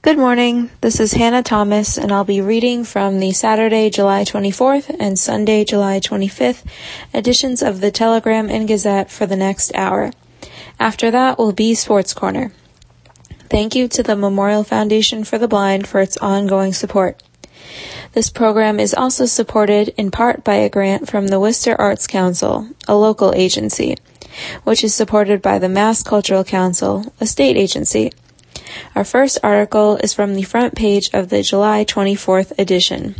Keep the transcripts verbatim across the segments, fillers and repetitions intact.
Good morning. This is Hannah Thomas, and I'll be reading from the Saturday, July twenty-fourth and Sunday, July twenty-fifth editions of the Telegram and Gazette for the next hour. After that will be Sports Corner. Thank you to the Memorial Foundation for the Blind for its ongoing support. This program is also supported in part by a grant from the Worcester Arts Council, a local agency, which is supported by the Mass Cultural Council, a state agency. Our first article is from the front page of the July twenty-fourth edition.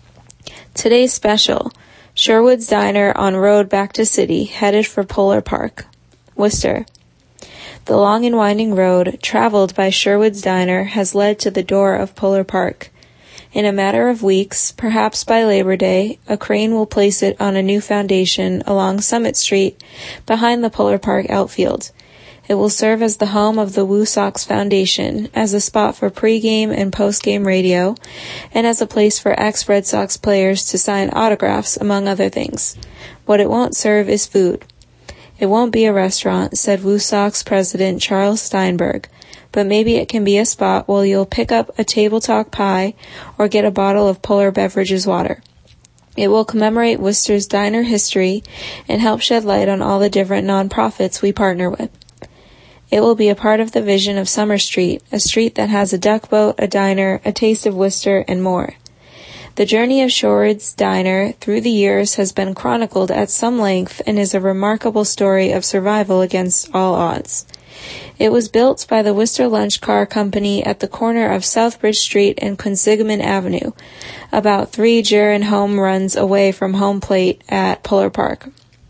Today's special, Sherwood's Diner on road back to city, headed for Polar Park, Worcester. The long and winding road traveled by Sherwood's Diner has led to the door of Polar Park. In a matter of weeks, perhaps by Labor Day, a crane will place it on a new foundation along Summit Street behind the Polar Park outfield. It will serve as the home of the Woo Sox Foundation, as a spot for pregame and postgame radio, and as a place for ex-Red Sox players to sign autographs, among other things. What it won't serve is food. It won't be a restaurant, said Woo Sox president Charles Steinberg, but maybe it can be a spot where you'll pick up a table talk pie or get a bottle of Polar Beverages water. It will commemorate Worcester's diner history and help shed light on all the different nonprofits we partner with. It will be a part of the vision of Summer Street, a street that has a duck boat, a diner, a taste of Worcester, and more. The journey of Sherwood's Diner through the years has been chronicled at some length and is a remarkable story of survival against all odds. It was built by the Worcester Lunch Car Company at the corner of Southbridge Street and Quinsigamond Avenue, about three Jaron home runs away from home plate at Polar Park.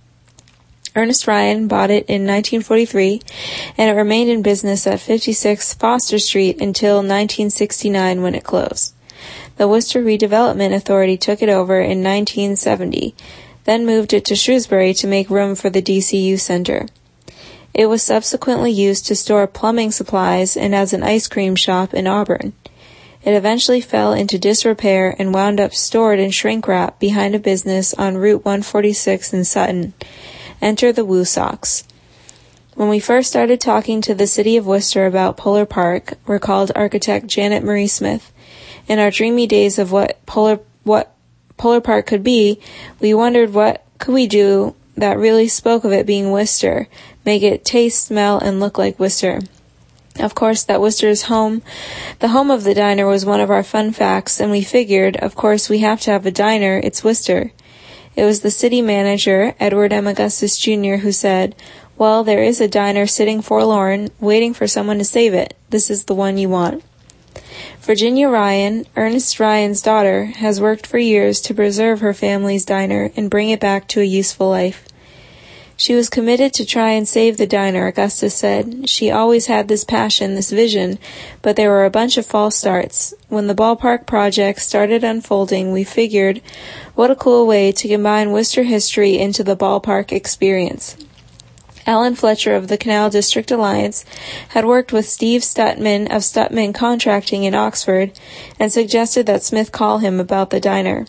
Ernest Ryan bought it in nineteen forty-three, and it remained in business at fifty-six Foster Street until nineteen sixty-nine when it closed. The Worcester Redevelopment Authority took it over in nineteen seventy, then moved it to Shrewsbury to make room for the D C U Center. It was subsequently used to store plumbing supplies and as an ice cream shop in Auburn. It eventually fell into disrepair and wound up stored in shrink wrap behind a business on Route one forty-six in Sutton. Enter the Woo Sox. When we first started talking to the city of Worcester about Polar Park, recalled architect Janet Marie Smith, in our dreamy days of what Polar what Polar Park could be, we wondered what could we do that really spoke of it being Worcester, make it taste, smell, and look like Worcester. Of course, that Worcester's home, the home of the diner, was one of our fun facts, and we figured, of course, we have to have a diner, it's Worcester. It was the city manager, Edward M. Augustus Junior, who said, well, there is a diner sitting forlorn, waiting for someone to save it. This is the one you want. Virginia Ryan, Ernest Ryan's daughter, has worked for years to preserve her family's diner and bring it back to a useful life. She was committed to try and save the diner, Augustus said. She always had this passion, this vision, but there were a bunch of false starts. When the ballpark project started unfolding, we figured, what a cool way to combine Worcester history into the ballpark experience. Alan Fletcher of the Canal District Alliance had worked with Steve Stutman of Stutman Contracting in Oxford and suggested that Smith call him about the diner.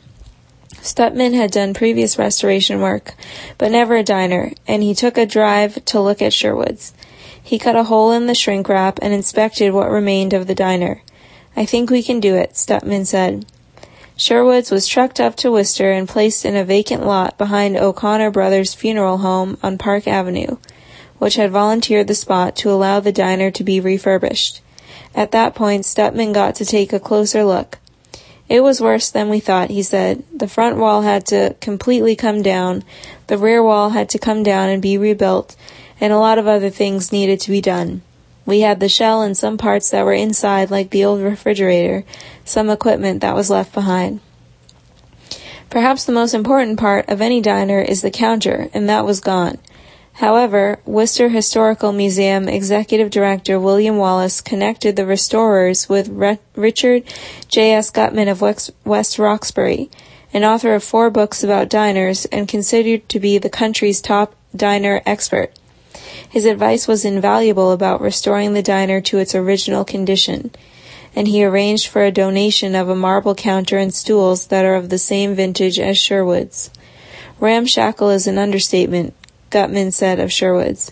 Stutman had done previous restoration work, but never a diner, and he took a drive to look at Sherwood's. He cut a hole in the shrink wrap and inspected what remained of the diner. I think we can do it, Stutman said. Sherwood's was trucked up to Worcester and placed in a vacant lot behind O'Connor Brothers Funeral Home on Park Avenue, which had volunteered the spot to allow the diner to be refurbished. At that point, Stutman got to take a closer look. It was worse than we thought, he said. The front wall had to completely come down, the rear wall had to come down and be rebuilt, and a lot of other things needed to be done. We had the shell and some parts that were inside, like the old refrigerator, some equipment that was left behind. Perhaps the most important part of any diner is the counter, and that was gone. However, Worcester Historical Museum Executive Director William Wallace connected the restorers with Re- Richard J S. Gutman of West, West Roxbury, an author of four books about diners and considered to be the country's top diner expert. His advice was invaluable about restoring the diner to its original condition, and he arranged for a donation of a marble counter and stools that are of the same vintage as Sherwood's. Ramshackle is an understatement, Gutman said of Sherwood's.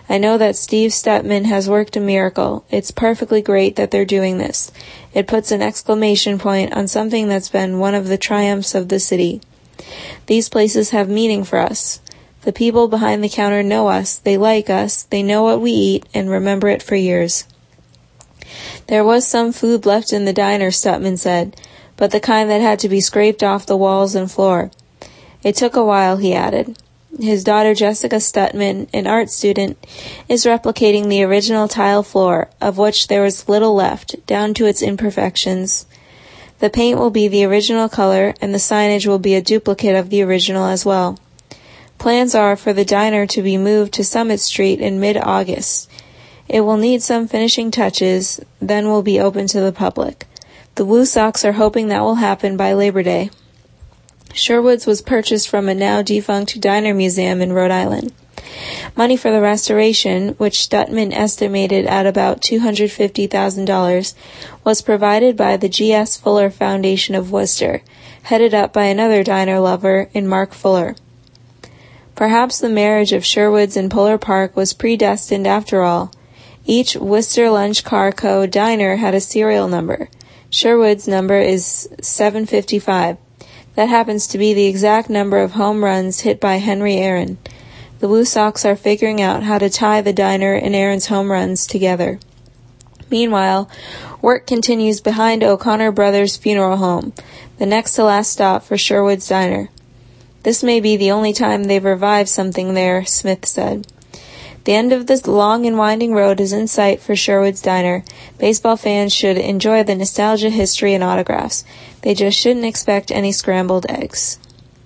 I know that Steve Stutman has worked a miracle. It's perfectly great that they're doing this. It puts an exclamation point on something that's been one of the triumphs of the city. These places have meaning for us. The people behind the counter know us, they like us, they know what we eat, and remember it for years. There was some food left in the diner, Stutman said, but the kind that had to be scraped off the walls and floor. It took a while, he added. His daughter Jessica Stutman, an art student, is replicating the original tile floor, of which there was little left, down to its imperfections. The paint will be the original color, and the signage will be a duplicate of the original as well. Plans are for the diner to be moved to Summit Street in mid-August. It will need some finishing touches, then will be open to the public. The Woo Sox are hoping that will happen by Labor Day. Sherwood's was purchased from a now-defunct diner museum in Rhode Island. Money for the restoration, which Stutman estimated at about two hundred fifty thousand dollars, was provided by the G S Fuller Foundation of Worcester, headed up by another diner lover in Mark Fuller. Perhaps the marriage of Sherwood's and Polar Park was predestined after all. Each Worcester Lunch Car Co. diner had a serial number. Sherwood's number is seven fifty-five. That happens to be the exact number of home runs hit by Henry Aaron. The Woo Sox are figuring out how to tie the diner and Aaron's home runs together. Meanwhile, work continues behind O'Connor Brothers Funeral Home, the next to last stop for Sherwood's Diner. This may be the only time they've revived something there, Smith said. The end of this long and winding road is in sight for Sherwood's Diner. Baseball fans should enjoy the nostalgia, history, and autographs. They just shouldn't expect any scrambled eggs.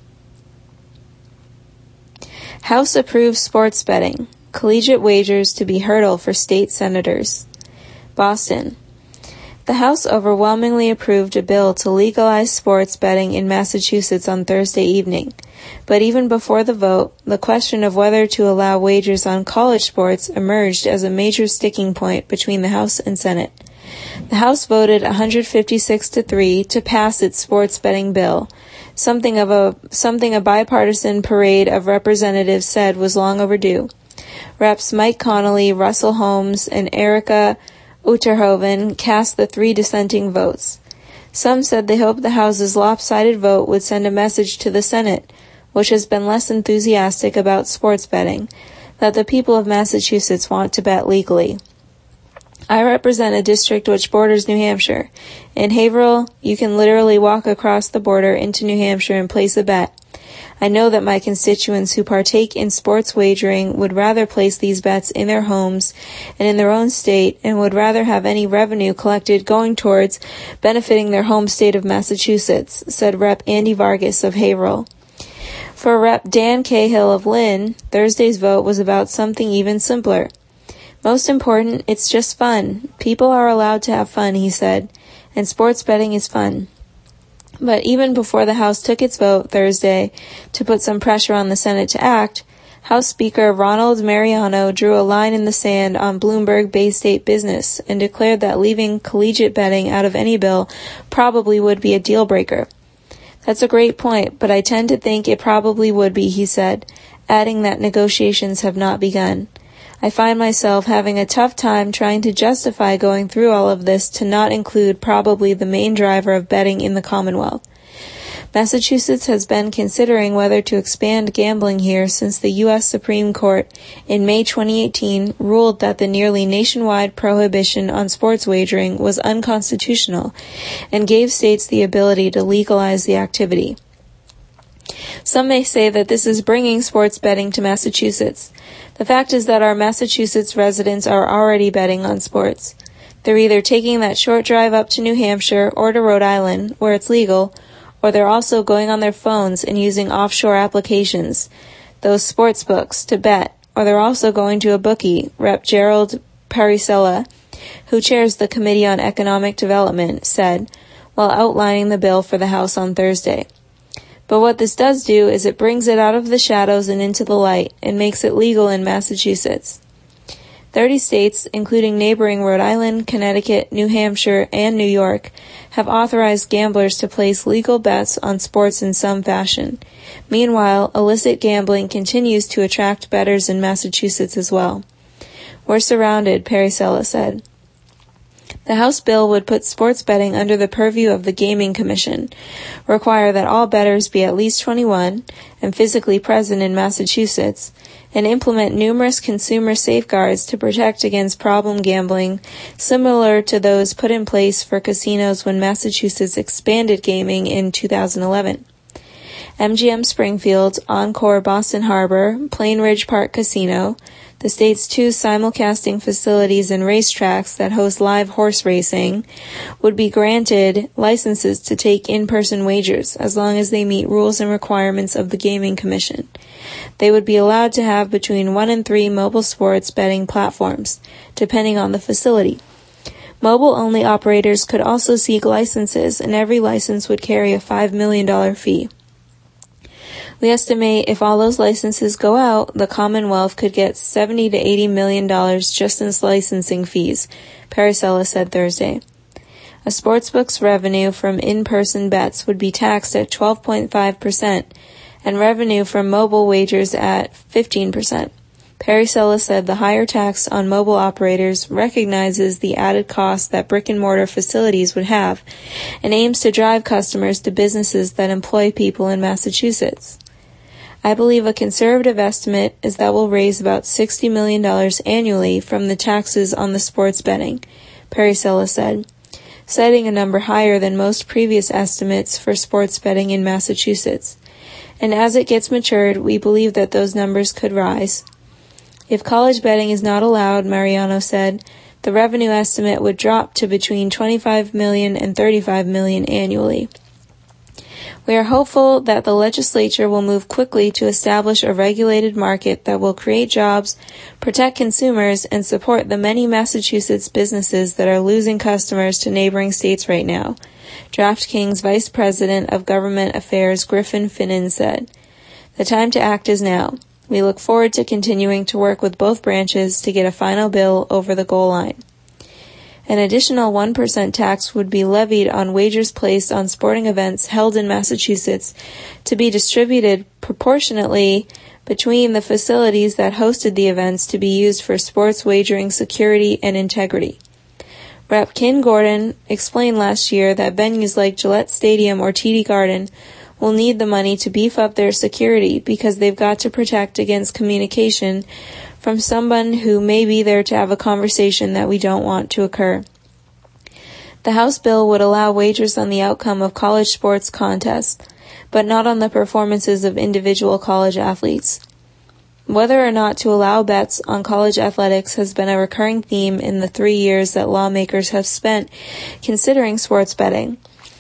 House approves sports betting. Collegiate wagers to be hurdle for state senators. Boston. The House overwhelmingly approved a bill to legalize sports betting in Massachusetts on Thursday evening. But even before the vote, the question of whether to allow wagers on college sports emerged as a major sticking point between the House and Senate. The House voted one hundred fifty-six to three to pass its sports betting bill, something of a something a bipartisan parade of representatives said was long overdue. Reps Mike Connolly, Russell Holmes, and Erica Uterhoven cast the three dissenting votes. Some said they hoped the House's lopsided vote would send a message to the Senate, which has been less enthusiastic about sports betting, that the people of Massachusetts want to bet legally. I represent a district which borders New Hampshire. In Haverhill, you can literally walk across the border into New Hampshire and place a bet. I know that my constituents who partake in sports wagering would rather place these bets in their homes and in their own state and would rather have any revenue collected going towards benefiting their home state of Massachusetts, said Representative Andy Vargas of Haverhill. For Representative Dan Cahill of Lynn, Thursday's vote was about something even simpler. Most important, it's just fun. People are allowed to have fun, he said, and sports betting is fun. But even before the House took its vote Thursday to put some pressure on the Senate to act, House Speaker Ronald Mariano drew a line in the sand on Bloomberg Bay State business and declared that leaving collegiate betting out of any bill probably would be a deal breaker. That's a great point, but I tend to think it probably would be, he said, adding that negotiations have not begun. I find myself having a tough time trying to justify going through all of this to not include probably the main driver of betting in the Commonwealth. Massachusetts has been considering whether to expand gambling here since the U S Supreme Court in May twenty eighteen ruled that the nearly nationwide prohibition on sports wagering was unconstitutional and gave states the ability to legalize the activity. Some may say that this is bringing sports betting to Massachusetts. The fact is that our Massachusetts residents are already betting on sports. They're either taking that short drive up to New Hampshire or to Rhode Island, where it's legal, or they're also going on their phones and using offshore applications, those sports books, to bet, or they're also going to a bookie, Representative Gerald Parisella, who chairs the Committee on Economic Development, said, while outlining the bill for the House on Thursday. But what this does do is it brings it out of the shadows and into the light and makes it legal in Massachusetts. Thirty states, including neighboring Rhode Island, Connecticut, New Hampshire, and New York, have authorized gamblers to place legal bets on sports in some fashion. Meanwhile, illicit gambling continues to attract bettors in Massachusetts as well. "We're surrounded," Parisella said. The House bill would put sports betting under the purview of the Gaming Commission, require that all bettors be at least twenty-one and physically present in Massachusetts, and implement numerous consumer safeguards to protect against problem gambling, similar to those put in place for casinos when Massachusetts expanded gaming in two thousand eleven. M G M Springfield, Encore Boston Harbor, Plain Ridge Park Casino, the state's two simulcasting facilities and racetracks that host live horse racing, would be granted licenses to take in-person wagers as long as they meet rules and requirements of the Gaming Commission. They would be allowed to have between one and three mobile sports betting platforms, depending on the facility. Mobile-only operators could also seek licenses, and every license would carry a five million dollars fee. We estimate if all those licenses go out, the Commonwealth could get seventy to eighty million dollars just in licensing fees, Parisella said Thursday. A sportsbook's revenue from in-person bets would be taxed at twelve point five percent, and revenue from mobile wagers at fifteen percent. Parisella said the higher tax on mobile operators recognizes the added cost that brick-and-mortar facilities would have, and aims to drive customers to businesses that employ people in Massachusetts. I believe a conservative estimate is that we'll raise about sixty million dollars annually from the taxes on the sports betting, Parisella said, citing a number higher than most previous estimates for sports betting in Massachusetts. And as it gets matured, we believe that those numbers could rise. If college betting is not allowed, Mariano said, the revenue estimate would drop to between twenty-five million dollars and thirty-five million dollars annually. We are hopeful that the legislature will move quickly to establish a regulated market that will create jobs, protect consumers, and support the many Massachusetts businesses that are losing customers to neighboring states right now, DraftKings Vice President of Government Affairs Griffin Finnan said. The time to act is now. We look forward to continuing to work with both branches to get a final bill over the goal line. An additional one percent tax would be levied on wagers placed on sporting events held in Massachusetts to be distributed proportionately between the facilities that hosted the events to be used for sports wagering security and integrity. Representative Ken Gordon explained last year that venues like Gillette Stadium or T D Garden will need the money to beef up their security because they've got to protect against communication from someone who may be there to have a conversation that we don't want to occur. The House bill would allow wagers on the outcome of college sports contests, but not on the performances of individual college athletes. Whether or not to allow bets on college athletics has been a recurring theme in the three years that lawmakers have spent considering sports betting,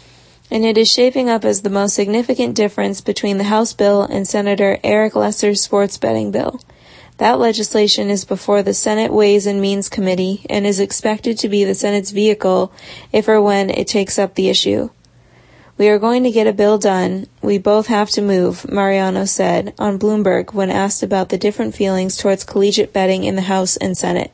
and it is shaping up as the most significant difference between the House bill and Senator Eric Lesser's sports betting bill. That legislation is before the Senate Ways and Means Committee and is expected to be the Senate's vehicle if or when it takes up the issue. We are going to get a bill done. We both have to move, Mariano said on Bloomberg when asked about the different feelings towards collegiate betting in the House and Senate.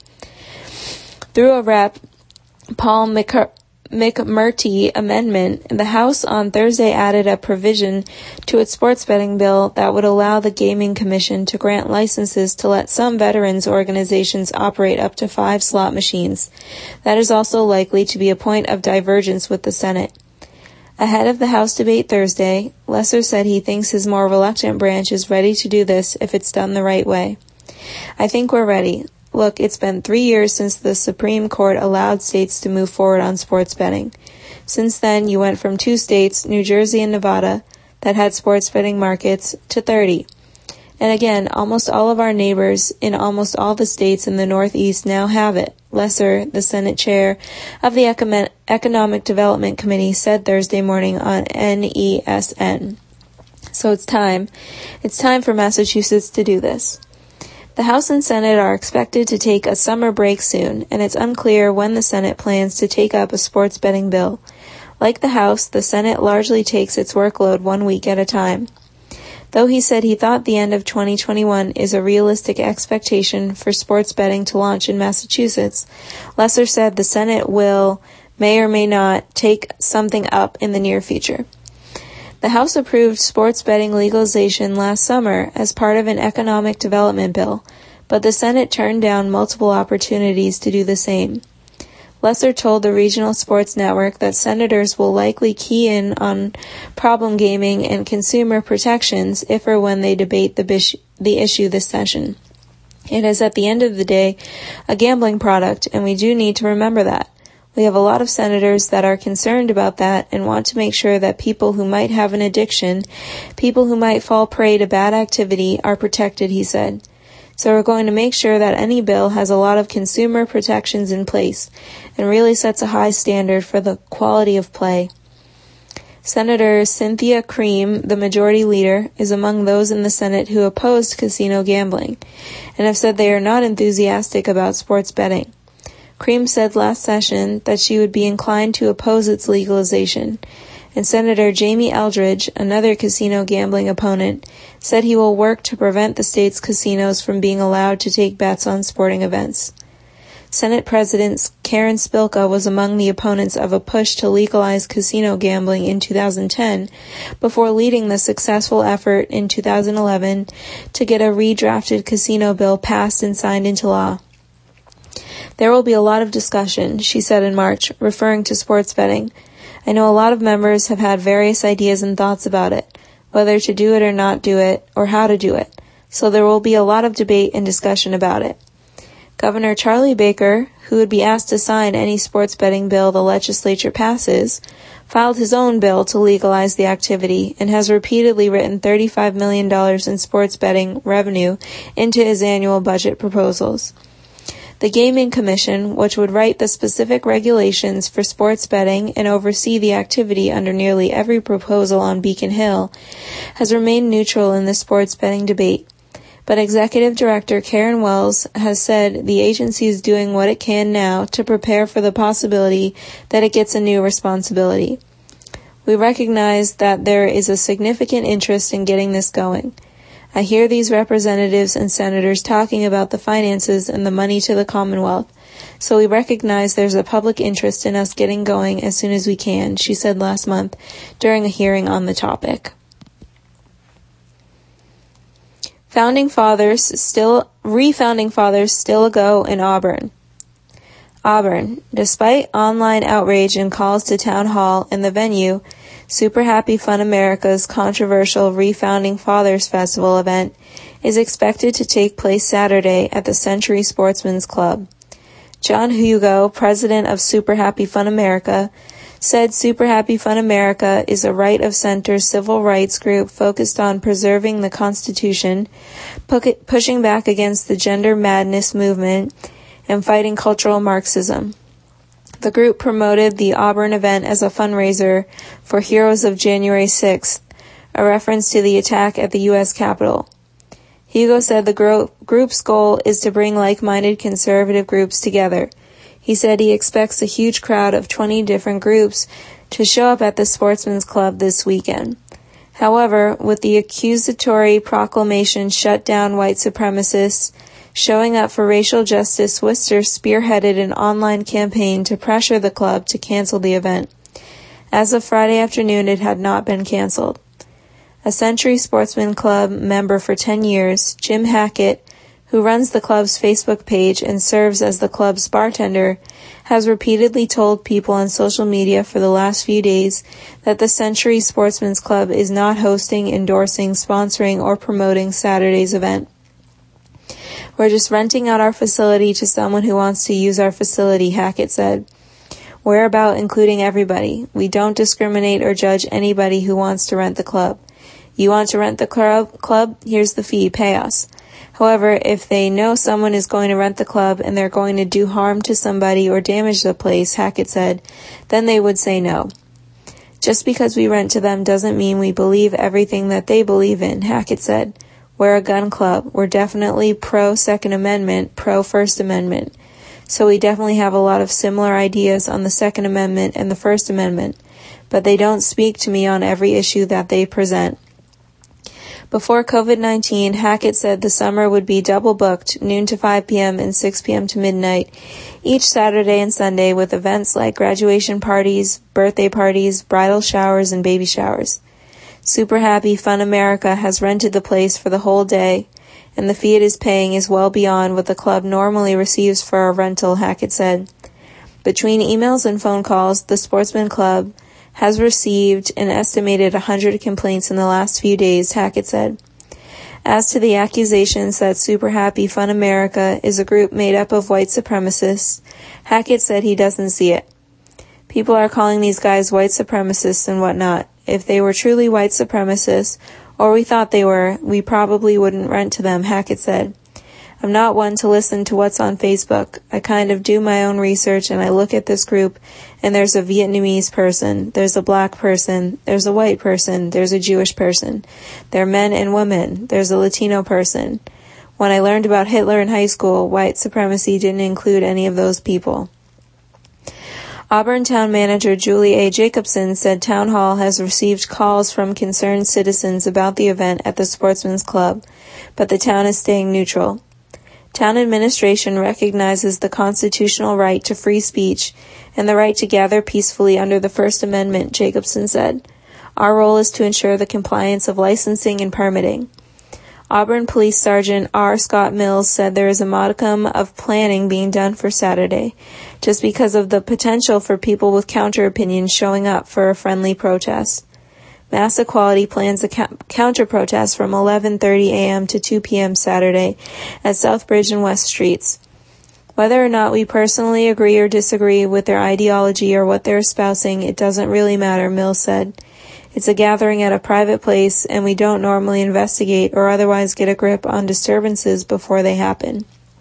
Through a rep, Paul McCur- McMurtry amendment, the House on Thursday added a provision to its sports betting bill that would allow the Gaming Commission to grant licenses to let some veterans organizations operate up to five slot machines. That is also likely to be a point of divergence with the Senate. Ahead of the House debate Thursday, Lesser said he thinks his more reluctant branch is ready to do this if it's done the right way. I think we're ready. Look, it's been three years since the Supreme Court allowed states to move forward on sports betting. Since then, you went from two states, New Jersey and Nevada, that had sports betting markets to thirty. And again, almost all of our neighbors in almost all the states in the Northeast now have it. Lesser, the Senate chair of the Economic Development Committee, said Thursday morning on N E S N. So it's time. It's time for Massachusetts to do this. The House and Senate are expected to take a summer break soon, and it's unclear when the Senate plans to take up a sports betting bill. Like the House, the Senate largely takes its workload one week at a time. Though he said he thought the end of twenty twenty-one is a realistic expectation for sports betting to launch in Massachusetts, Lesser said the Senate will, may or may not, take something up in the near future. The House approved sports betting legalization last summer as part of an economic development bill, but the Senate turned down multiple opportunities to do the same. Lesser told the regional sports network that senators will likely key in on problem gaming and consumer protections if or when they debate the, bish- the issue this session. It is at the end of the day a gambling product, and we do need to remember that. We have a lot of senators that are concerned about that and want to make sure that people who might have an addiction, people who might fall prey to bad activity, are protected, he said. So we're going to make sure that any bill has a lot of consumer protections in place and really sets a high standard for the quality of play. Senator Cynthia Cream, the majority leader, is among those in the Senate who opposed casino gambling and have said they are not enthusiastic about sports betting. Cream said last session that she would be inclined to oppose its legalization, and Senator Jamie Eldridge, another casino gambling opponent, said he will work to prevent the state's casinos from being allowed to take bets on sporting events. Senate President Karen Spilka was among the opponents of a push to legalize casino gambling in two thousand ten, before leading the successful effort in two thousand eleven to get a redrafted casino bill passed and signed into law. There will be a lot of discussion, she said in March, referring to sports betting. I know a lot of members have had various ideas and thoughts about it, whether to do it or not do it, or how to do it, so there will be a lot of debate and discussion about it. Governor Charlie Baker, who would be asked to sign any sports betting bill the legislature passes, filed his own bill to legalize the activity and has repeatedly written thirty-five million dollars in sports betting revenue into his annual budget proposals. The Gaming Commission, which would write the specific regulations for sports betting and oversee the activity under nearly every proposal on Beacon Hill, has remained neutral in the sports betting debate. But Executive Director Karen Wells has said the agency is doing what it can now to prepare for the possibility that it gets a new responsibility. We recognize that there is a significant interest in getting this going. I hear these representatives and senators talking about the finances and the money to the Commonwealth, so we recognize there's a public interest in us getting going as soon as we can, she said last month during a hearing on the topic. Founding Fathers still, re-founding fathers still ago in Auburn. Auburn, despite online outrage and calls to town hall and the venue, Super Happy Fun America's controversial Re-Founding Fathers Festival event is expected to take place Saturday at the Century Sportsman's Club. John Hugo, president of Super Happy Fun America, said Super Happy Fun America is a right-of-center civil rights group focused on preserving the Constitution, pu- pushing back against the gender madness movement, and fighting cultural Marxism. The group promoted the Auburn event as a fundraiser for Heroes of January sixth, a reference to the attack at the U S Capitol. Hugo said the gro- group's goal is to bring like-minded conservative groups together. He said he expects a huge crowd of twenty different groups to show up at the Sportsman's Club this weekend. However, with the accusatory proclamation shut down white supremacists showing up for racial justice, Worcester spearheaded an online campaign to pressure the club to cancel the event. As of Friday afternoon, it had not been canceled. A Century Sportsman Club member for ten years, Jim Hackett, who runs the club's Facebook page and serves as the club's bartender, has repeatedly told people on social media for the last few days that the Century Sportsman's Club is not hosting, endorsing, sponsoring, or promoting Saturday's event. We're just renting out our facility to someone who wants to use our facility, Hackett said. We're about including everybody. We don't discriminate or judge anybody who wants to rent the club. You want to rent the club? Club? Here's the fee. Pay us. However, if they know someone is going to rent the club and they're going to do harm to somebody or damage the place, Hackett said, then they would say no. Just because we rent to them doesn't mean we believe everything that they believe in, Hackett said. We're a gun club. We're definitely pro-Second Amendment, pro-First Amendment. So we definitely have a lot of similar ideas on the Second Amendment and the First Amendment, but they don't speak to me on every issue that they present. Before covid nineteen, Hackett said the summer would be double booked, noon to five p.m. and six p.m. to midnight, each Saturday and Sunday with events like graduation parties, birthday parties, bridal showers, and baby showers. Super Happy Fun America has rented the place for the whole day, and the fee it is paying is well beyond what the club normally receives for a rental, Hackett said. Between emails and phone calls, the Sportsman Club has received an estimated one hundred complaints in the last few days, Hackett said. As to the accusations that Super Happy Fun America is a group made up of white supremacists, Hackett said he doesn't see it. People are calling these guys white supremacists and whatnot. If they were truly white supremacists, or we thought they were, we probably wouldn't rent to them, Hackett said. I'm not one to listen to what's on Facebook. I kind of do my own research and I look at this group and there's a Vietnamese person, there's a black person, there's a white person, there's a Jewish person. There are men and women, there's a Latino person. When I learned about Hitler in high school, white supremacy didn't include any of those people. Auburn Town Manager Julie A. Jacobson said Town Hall has received calls from concerned citizens about the event at the Sportsman's Club, but the town is staying neutral. Town administration recognizes the constitutional right to free speech and the right to gather peacefully under the First Amendment, Jacobson said. Our role is to ensure the compliance of licensing and permitting. Auburn Police Sergeant R. Scott Mills said there is a modicum of planning being done for Saturday, just because of the potential for people with counter-opinions showing up for a friendly protest. Mass Equality plans a ca- counter-protest from eleven thirty a.m. to two p.m. Saturday at Southbridge and West Streets. Whether or not we personally agree or disagree with their ideology or what they're espousing, it doesn't really matter, Mills said. It's a gathering at a private place, and we don't normally investigate or otherwise get a grip on disturbances before they happen.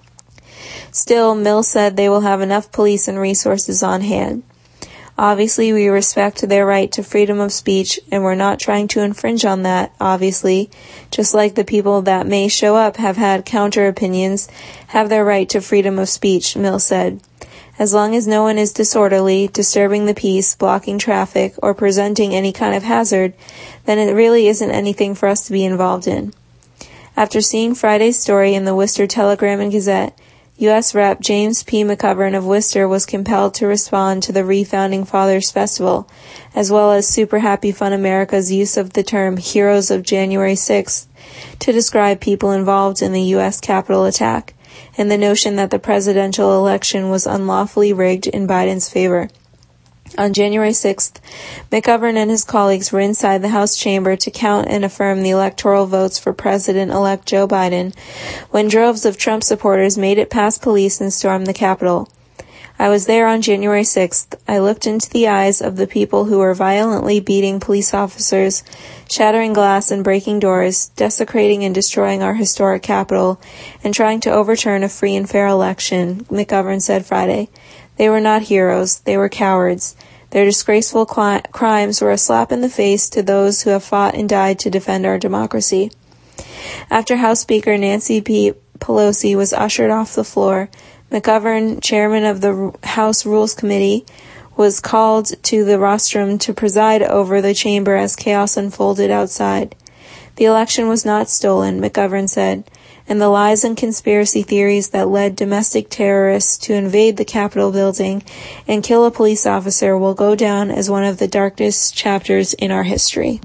Still, Mills said they will have enough police and resources on hand. Obviously, we respect their right to freedom of speech, and we're not trying to infringe on that, obviously, just like the people that may show up have had counter-opinions, have their right to freedom of speech, Mills said. As long as no one is disorderly, disturbing the peace, blocking traffic, or presenting any kind of hazard, then it really isn't anything for us to be involved in. After seeing Friday's story in the Worcester Telegram and Gazette, U S Representative James P. McGovern of Worcester was compelled to respond to the Refounding Fathers Festival, as well as Super Happy Fun America's use of the term Heroes of January sixth to describe people involved in the U S Capitol attack, and the notion that the presidential election was unlawfully rigged in Biden's favor. On January sixth, McGovern and his colleagues were inside the House chamber to count and affirm the electoral votes for President-elect Joe Biden when droves of Trump supporters made it past police and stormed the Capitol. I was there on January sixth. I looked into the eyes of the people who were violently beating police officers, shattering glass and breaking doors, desecrating and destroying our historic Capitol, and trying to overturn a free and fair election, McGovern said Friday. They were not heroes. They were cowards. Their disgraceful cli- crimes were a slap in the face to those who have fought and died to defend our democracy. After House Speaker Nancy P. Pelosi was ushered off the floor, McGovern, chairman of the House Rules Committee, was called to the rostrum to preside over the chamber as chaos unfolded outside. The election was not stolen, McGovern said, and the lies and conspiracy theories that led domestic terrorists to invade the Capitol building and kill a police officer will go down as one of the darkest chapters in our history.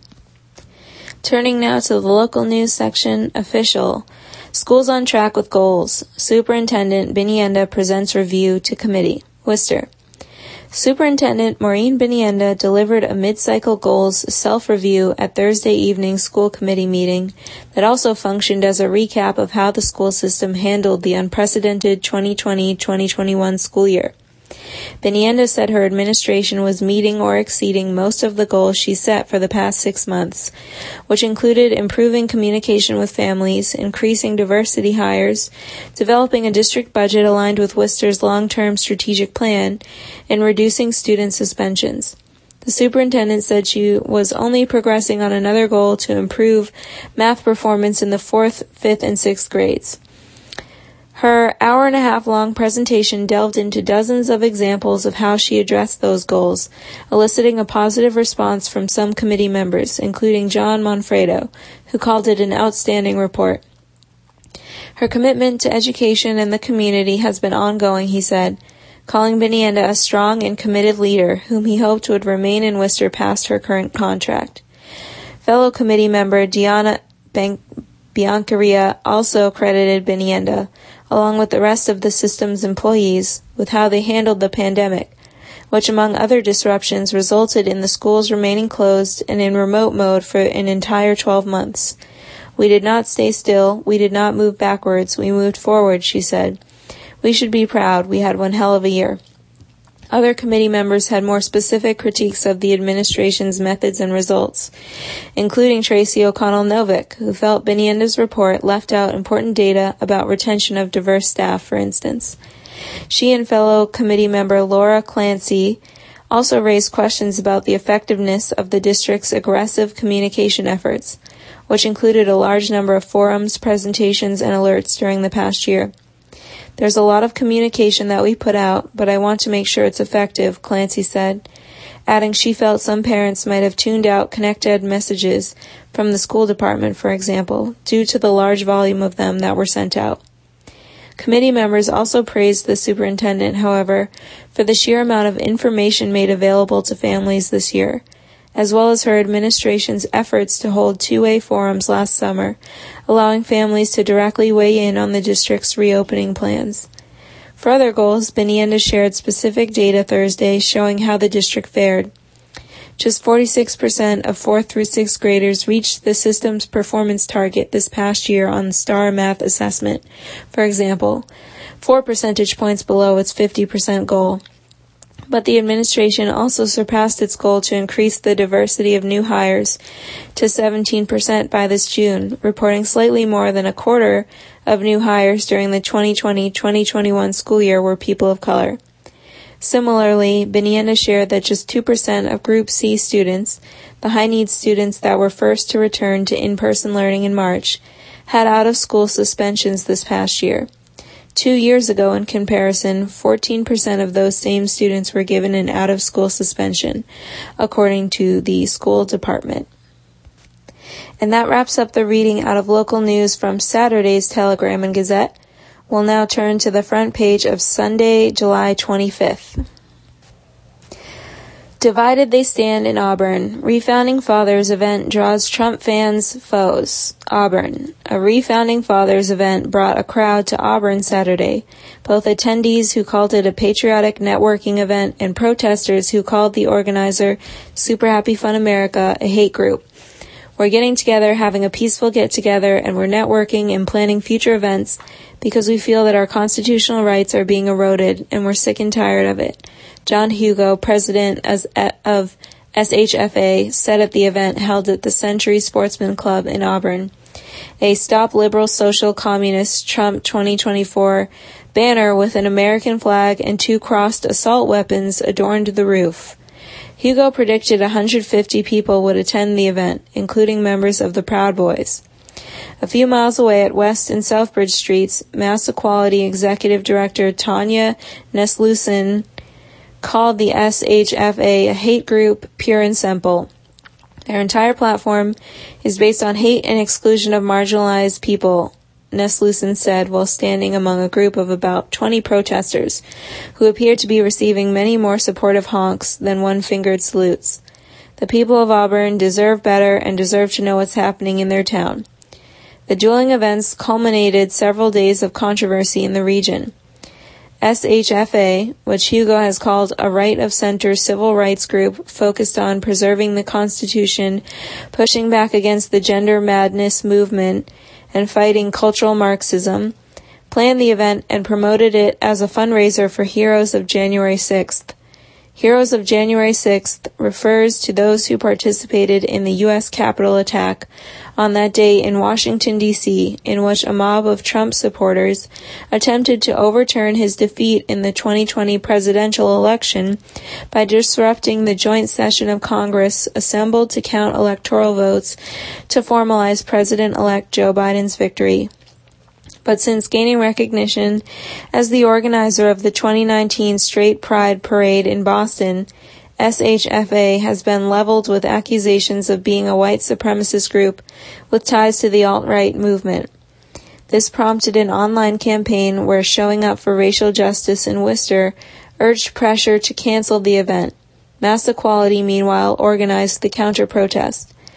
Turning now to the local news section, official. Schools on track with goals. Superintendent Binienda presents review to committee. Worcester. Superintendent Maureen Binienda delivered a mid-cycle goals self-review at Thursday evening's school committee meeting that also functioned as a recap of how the school system handled the unprecedented twenty twenty twenty twenty-one school year. Binienda said her administration was meeting or exceeding most of the goals she set for the past six months, which included improving communication with families, increasing diversity hires, developing a district budget aligned with Worcester's long-term strategic plan, and reducing student suspensions. The superintendent said she was only progressing on another goal to improve math performance in the fourth, fifth, and sixth grades. Her hour-and-a-half-long presentation delved into dozens of examples of how she addressed those goals, eliciting a positive response from some committee members, including John Monfredo, who called it an outstanding report. Her commitment to education and the community has been ongoing, he said, calling Binienda a strong and committed leader whom he hoped would remain in Worcester past her current contract. Fellow committee member Deanna Bank Biancaria also credited Benienda, along with the rest of the system's employees, with how they handled the pandemic, which among other disruptions resulted in the schools remaining closed and in remote mode for an entire twelve months. We did not stay still, we did not move backwards, we moved forward, she said. We should be proud, we had one hell of a year. Other committee members had more specific critiques of the administration's methods and results, including Tracy O'Connell-Novick, who felt Benienda's report left out important data about retention of diverse staff, for instance. She and fellow committee member Laura Clancy also raised questions about the effectiveness of the district's aggressive communication efforts, which included a large number of forums, presentations, and alerts during the past year. There's a lot of communication that we put out, but I want to make sure it's effective, Clancy said, adding she felt some parents might have tuned out ConnectEd messages from the school department, for example, due to the large volume of them that were sent out. Committee members also praised the superintendent, however, for the sheer amount of information made available to families this year, as well as her administration's efforts to hold two-way forums last summer, allowing families to directly weigh in on the district's reopening plans. For other goals, Benienda shared specific data Thursday showing how the district fared. Just forty-six percent of fourth through sixth graders reached the system's performance target this past year on the STAR Math assessment, for example, four percentage points below its fifty percent goal. But the administration also surpassed its goal to increase the diversity of new hires to seventeen percent by this June, reporting slightly more than a quarter of new hires during the twenty twenty twenty twenty-one school year were people of color. Similarly, Benienda shared that just two percent of Group C students, the high-needs students that were first to return to in-person learning in March, had out-of-school suspensions this past year. Two years ago, in comparison, fourteen percent of those same students were given an out-of-school suspension, according to the school department. And that wraps up the reading out of local news from Saturday's Telegram and Gazette. We'll now turn to the front page of Sunday, July twenty-fifth. Divided they stand in Auburn. Refounding Fathers event draws Trump fans' foes. Auburn. A Refounding Fathers event brought a crowd to Auburn Saturday, both attendees who called it a patriotic networking event and protesters who called the organizer, Super Happy Fun America, a hate group. We're getting together, having a peaceful get-together, and we're networking and planning future events because we feel that our constitutional rights are being eroded, and we're sick and tired of it. John Hugo, president of S H F A, said at the event held at the Century Sportsman Club in Auburn. A Stop Liberal Social Communist Trump twenty twenty-four banner with an American flag and two crossed assault weapons adorned the roof. Hugo predicted one hundred fifty people would attend the event, including members of the Proud Boys. A few miles away at West and Southbridge Streets, Mass Equality Executive Director Tanya Neslusin called the S H F A a hate group, pure and simple. Their entire platform is based on hate and exclusion of marginalized people, Neslusin said while standing among a group of about twenty protesters who appeared to be receiving many more supportive honks than one-fingered salutes. The people of Auburn deserve better and deserve to know what's happening in their town. The dueling events culminated several days of controversy in the region. S H F A, which Hugo has called a right-of-center civil rights group focused on preserving the Constitution, pushing back against the gender madness movement, and fighting cultural Marxism, planned the event and promoted it as a fundraiser for Heroes of January sixth. Heroes of January sixth refers to those who participated in the U S Capitol attack on that day in Washington, D C, in which a mob of Trump supporters attempted to overturn his defeat in the twenty twenty presidential election by disrupting the joint session of Congress assembled to count electoral votes to formalize President-elect Joe Biden's victory. But since gaining recognition as the organizer of the twenty nineteen Straight Pride Parade in Boston, S H F A has been leveled with accusations of being a white supremacist group with ties to the alt-right movement. This prompted an online campaign where Showing Up for Racial Justice in Worcester urged pressure to cancel the event. Mass Equality, meanwhile, organized the counter-protest.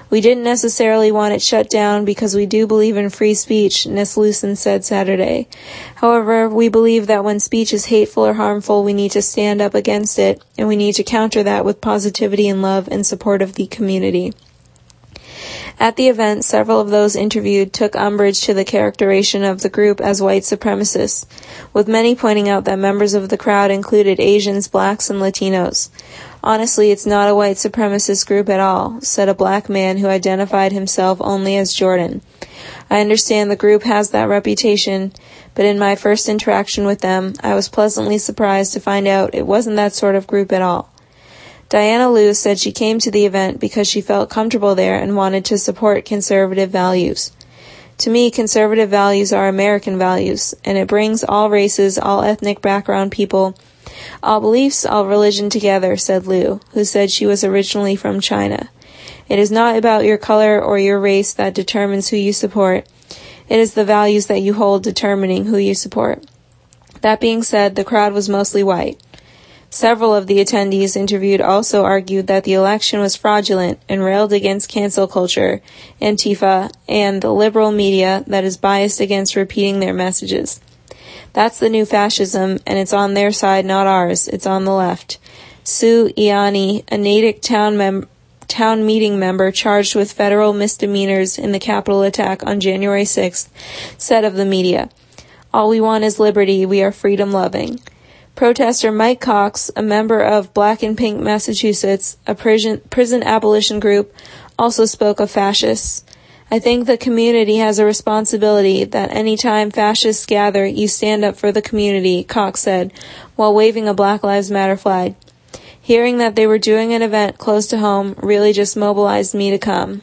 We didn't necessarily want it shut down because we do believe in free speech, Neslucin said Saturday. However, we believe that when speech is hateful or harmful, we need to stand up against it, and we need to counter that with positivity and love and support of the community. At the event, several of those interviewed took umbrage to the characterization of the group as white supremacists, with many pointing out that members of the crowd included Asians, blacks, and Latinos. Honestly, it's not a white supremacist group at all, said a black man who identified himself only as Jordan. I understand the group has that reputation, but in my first interaction with them, I was pleasantly surprised to find out it wasn't that sort of group at all. Diana Liu said she came to the event because she felt comfortable there and wanted to support conservative values. To me, conservative values are American values, and it brings all races, all ethnic background people, all beliefs, all religion together, said Liu, who said she was originally from China. It is not about your color or your race that determines who you support. It is the values that you hold determining who you support. That being said, the crowd was mostly white. Several of the attendees interviewed also argued that the election was fraudulent and railed against cancel culture, Antifa, and the liberal media that is biased against repeating their messages. That's the new fascism, and it's on their side, not ours. It's on the left. Sue Iani, a Natick town mem- town meeting member charged with federal misdemeanors in the Capitol attack on January sixth, said of the media, "All we want is liberty. We are freedom-loving." Protester Mike Cox, a member of Black and Pink Massachusetts, a prison, prison abolition group, also spoke of fascists. I think the community has a responsibility that any time fascists gather, you stand up for the community, Cox said, while waving a Black Lives Matter flag. Hearing that they were doing an event close to home really just mobilized me to come.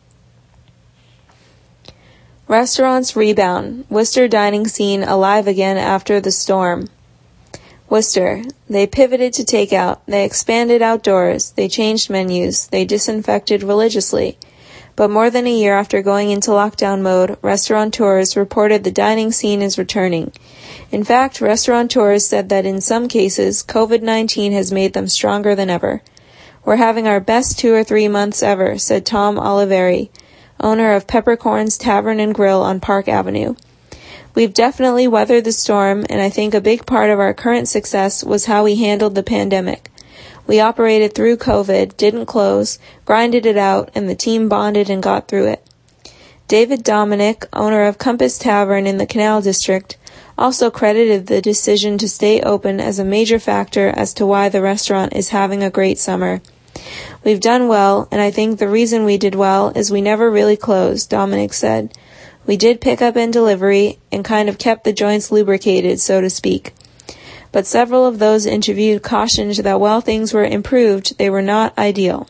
Restaurants rebound. Worcester dining scene alive again after the storm. Worcester. They pivoted to takeout. They expanded outdoors. They changed menus. They disinfected religiously. But more than a year after going into lockdown mode, restaurateurs reported the dining scene is returning. In fact, restaurateurs said that in some cases, covid nineteen has made them stronger than ever. We're having our best two or three months ever, said Tom Oliveri, owner of Peppercorns Tavern and Grill on Park Avenue. We've definitely weathered the storm, and I think a big part of our current success was how we handled the pandemic. We operated through COVID, didn't close, grinded it out, and the team bonded and got through it. David Dominic, owner of Compass Tavern in the Canal District, also credited the decision to stay open as a major factor as to why the restaurant is having a great summer. We've done well, and I think the reason we did well is we never really closed, Dominic said. We did pick up and delivery and kind of kept the joints lubricated, so to speak. But several of those interviewed cautioned that while things were improved, they were not ideal.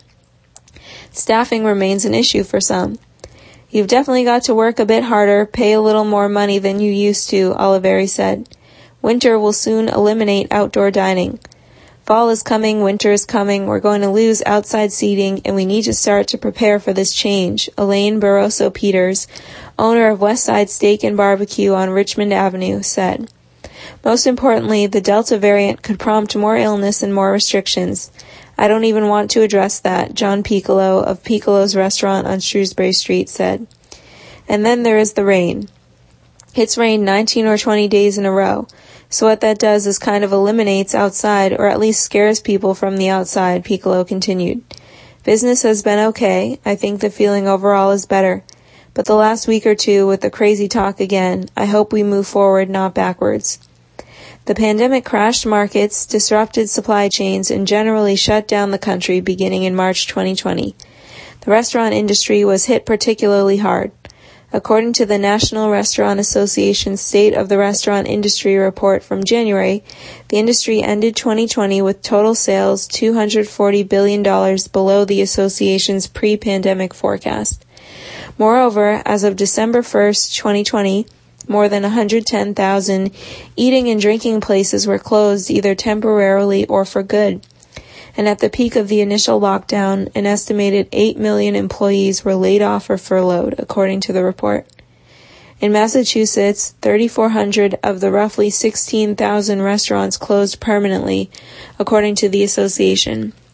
Staffing remains an issue for some. You've definitely got to work a bit harder, pay a little more money than you used to, Oliveri said. Winter will soon eliminate outdoor dining. Fall is coming, winter is coming, we're going to lose outside seating, and we need to start to prepare for this change, Elaine Barroso Peters, owner of Westside Steak and Barbecue on Richmond Avenue, said. Most importantly, the Delta variant could prompt more illness and more restrictions. I don't even want to address that, John Piccolo of Piccolo's Restaurant on Shrewsbury Street said. And then there is the rain. It's rained nineteen or twenty days in a row. So what that does is kind of eliminates outside, or at least scares people from the outside, Piccolo continued. Business has been okay. I think the feeling overall is better. But the last week or two, with the crazy talk again, I hope we move forward, not backwards. The pandemic crashed markets, disrupted supply chains, and generally shut down the country beginning in March twenty twenty. The restaurant industry was hit particularly hard. According to the National Restaurant Association's State of the Restaurant Industry report from January, the industry ended twenty twenty with total sales two hundred forty billion dollars below the association's pre-pandemic forecast. Moreover, as of December first, twenty twenty, more than one hundred ten thousand eating and drinking places were closed either temporarily or for good. And at the peak of the initial lockdown, an estimated eight million employees were laid off or furloughed, according to the report. In Massachusetts, thirty-four hundred of the roughly sixteen thousand restaurants closed permanently, according to the association.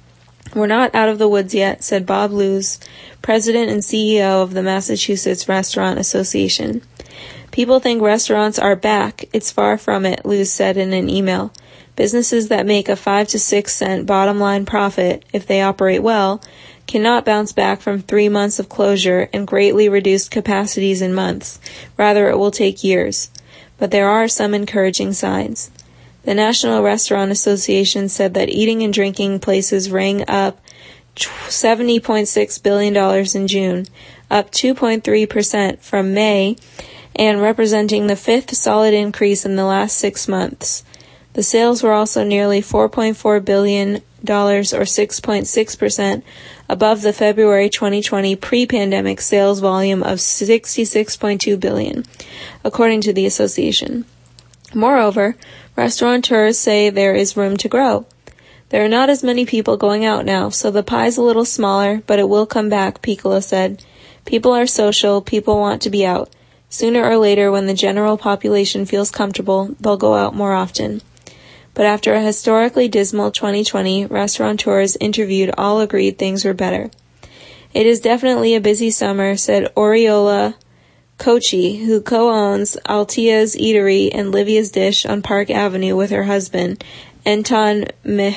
"We're not out of the woods yet," said Bob Lewis, president and C E O of the Massachusetts Restaurant Association. "People think restaurants are back. It's far from it," Lewis said in an email. "Businesses that make a five to six cent bottom line profit, if they operate well, cannot bounce back from three months of closure and greatly reduced capacities in months. Rather, it will take years. But there are some encouraging signs." The National Restaurant Association said that eating and drinking places rang up seventy point six billion dollars in June, up two point three percent from May, and representing the fifth solid increase in the last six months. The sales were also nearly four point four billion dollars or six point six percent above the February twenty twenty pre-pandemic sales volume of sixty-six point two billion dollars, according to the association. Moreover, restaurateurs say there is room to grow. "There are not as many people going out now, so the pie's a little smaller, but it will come back," Piccola said. "People are social, people want to be out. Sooner or later, when the general population feels comfortable, they'll go out more often." But after a historically dismal twenty twenty, restaurateurs interviewed all agreed things were better. "It is definitely a busy summer," said Oriola Kochi, who co-owns Altia's Eatery and Livia's Dish on Park Avenue with her husband, Anton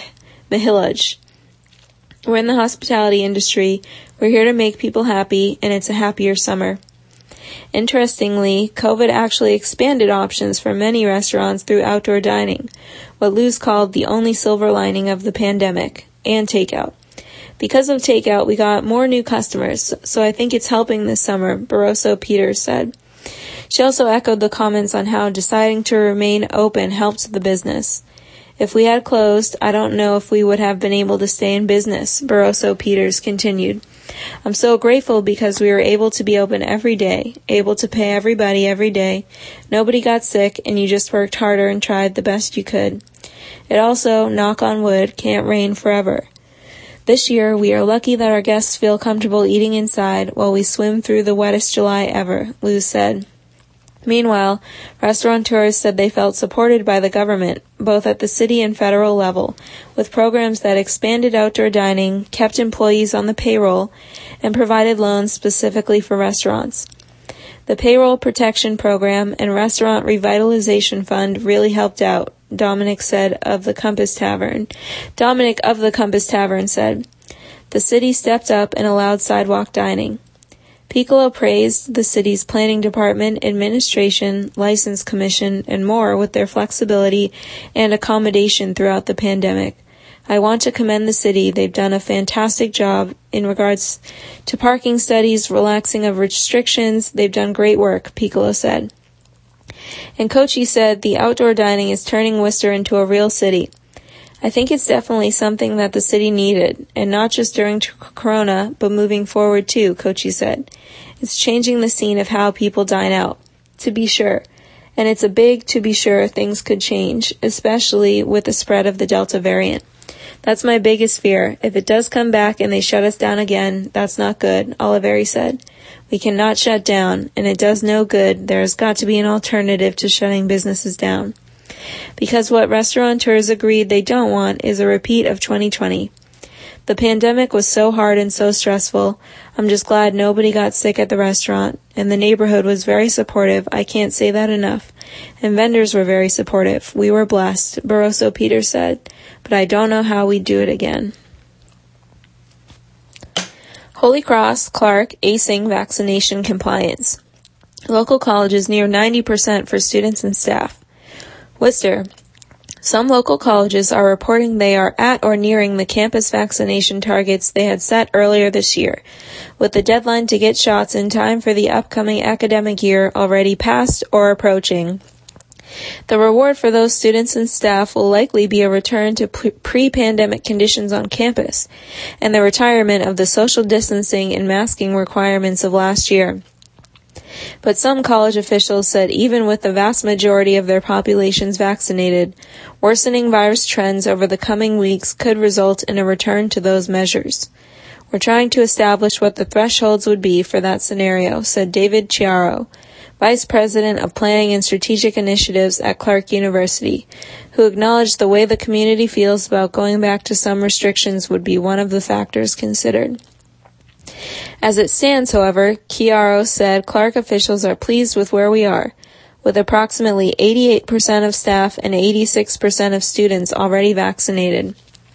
Mihilaj. "We're in the hospitality industry. We're here to make people happy, and it's a happier summer." Interestingly, COVID actually expanded options for many restaurants through outdoor dining, what Luz called the only silver lining of the pandemic, and takeout. "Because of takeout, we got more new customers, so I think it's helping this summer," Barroso Peters said. She also echoed the comments on how deciding to remain open helped the business. "If we had closed, I don't know if we would have been able to stay in business," Barroso Peters continued. "I'm so grateful because we were able to be open every day, able to pay everybody every day. Nobody got sick, and you just worked harder and tried the best you could. It also, knock on wood, can't rain forever. This year, we are lucky that our guests feel comfortable eating inside while we swim through the wettest July ever," Luz said. Meanwhile, restaurateurs said they felt supported by the government, both at the city and federal level, with programs that expanded outdoor dining, kept employees on the payroll, and provided loans specifically for restaurants. "The Payroll Protection Program and Restaurant Revitalization Fund really helped out," Dominic said of the Compass Tavern. Dominic of the Compass Tavern said, "The city stepped up and allowed sidewalk dining." Piccola praised the city's planning department, administration, license commission, and more with their flexibility and accommodation throughout the pandemic. "I want to commend the city. They've done a fantastic job in regards to parking studies, relaxing of restrictions. They've done great work," Piccola said. And Kochi said the outdoor dining is turning Worcester into a real city. "I think it's definitely something that the city needed, and not just during Corona, but moving forward too," Kochi said. "It's changing the scene of how people dine out, to be sure. And it's a big to be sure things could change, especially with the spread of the Delta variant. That's my biggest fear. If it does come back and they shut us down again, that's not good," Oliveri said. "We cannot shut down, and it does no good. There has got to be an alternative to shutting businesses down." Because what restaurateurs agreed they don't want is a repeat of twenty twenty. "The pandemic was so hard and so stressful. I'm just glad nobody got sick at the restaurant, and the neighborhood was very supportive. I can't say that enough. And vendors were very supportive. We were blessed," Barroso Peters said, "but I don't know how we'd do it again." Holy Cross Clark acing vaccination compliance. Local colleges near ninety percent for students and staff. Worcester. Some local colleges are reporting they are at or nearing the campus vaccination targets they had set earlier this year, with the deadline to get shots in time for the upcoming academic year already passed or approaching. The reward for those students and staff will likely be a return to pre-pandemic conditions on campus and the retirement of the social distancing and masking requirements of last year. But some college officials said even with the vast majority of their populations vaccinated, worsening virus trends over the coming weeks could result in a return to those measures. "We're trying to establish what the thresholds would be for that scenario," said David Chiaro, Vice President of Planning and Strategic Initiatives at Clark University, who acknowledged the way the community feels about going back to some restrictions would be one of the factors considered. As it stands, however, Chiaro said Clark officials are pleased with where we are, with approximately eighty-eight percent of staff and eighty-six percent of students already vaccinated.